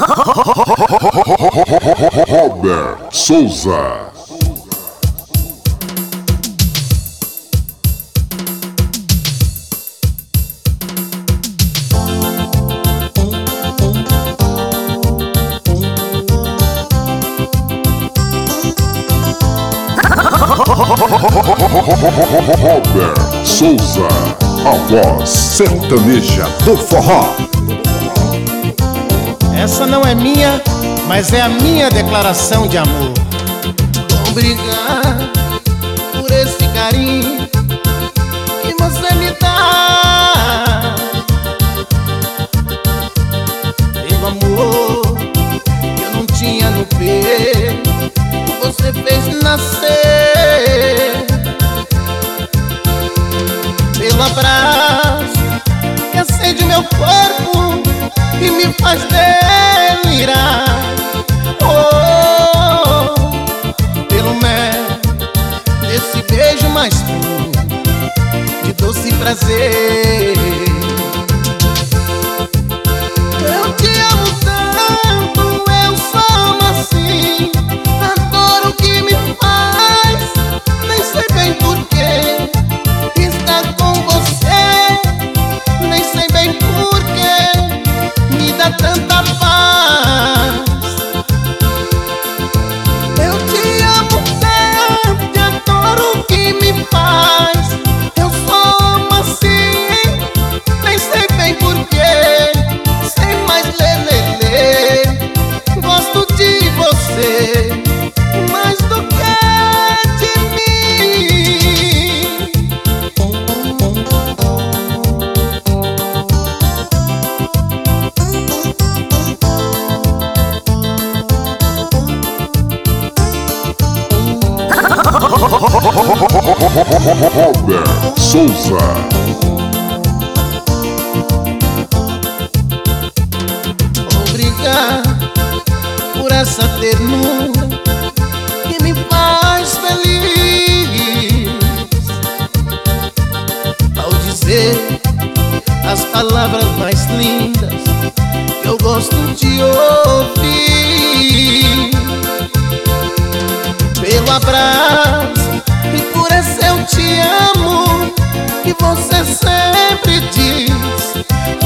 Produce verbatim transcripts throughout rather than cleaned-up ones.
Robert Souza. Robert Souza, a voz sertaneja do forró. Essa não é minha, mas é a minha declaração de amor. Obrigado por esse carinho que você me dá. Pelo amor que eu não tinha no peito, você fez nascer. Pelo abraço que acende meu corpo e me faz delirar. Oh, pelo mel desse beijo mais puro, de doce prazer. Eu te amo tanto, eu sou assim. Adoro o que me faz, nem sei bem porquê. Estar com você, nem sei bem porquê, me dá tanta paz. Eu te amo tanto e adoro o que me faz. Eu sou assim, nem sei bem porquê, sei mais lelele. Gosto de você mais do que de mim. Robert Souza. Obrigado por essa ternura que me faz feliz. Ao dizer as palavras mais lindas que eu gosto de ouvir. Pelo abraço e por esse eu te amo que você sempre diz.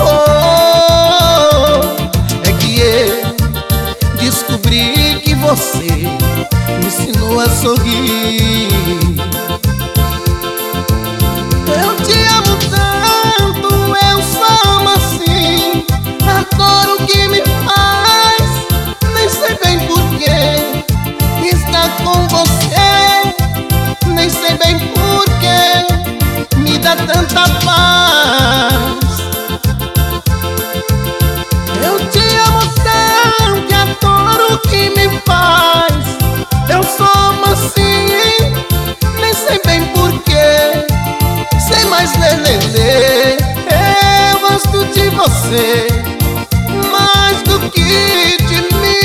Oh, é que eu descobri que você me ensinou a sorrir. Eu te amo tanto, eu sou assim. Adoro o que me faz, nem sei bem porquê. Estar com você, nem sei bem porquê, me dá tanta paz. Eu te amo tanto e adoro o que me faz. Eu sou assim, nem sei bem porquê, sei mais lelele. Eu gosto de você mais do que de mim.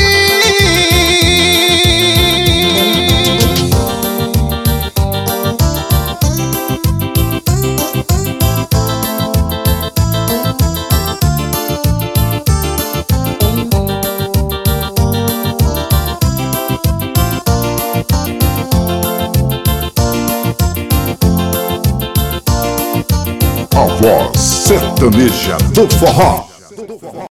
A voz sertaneja do forró.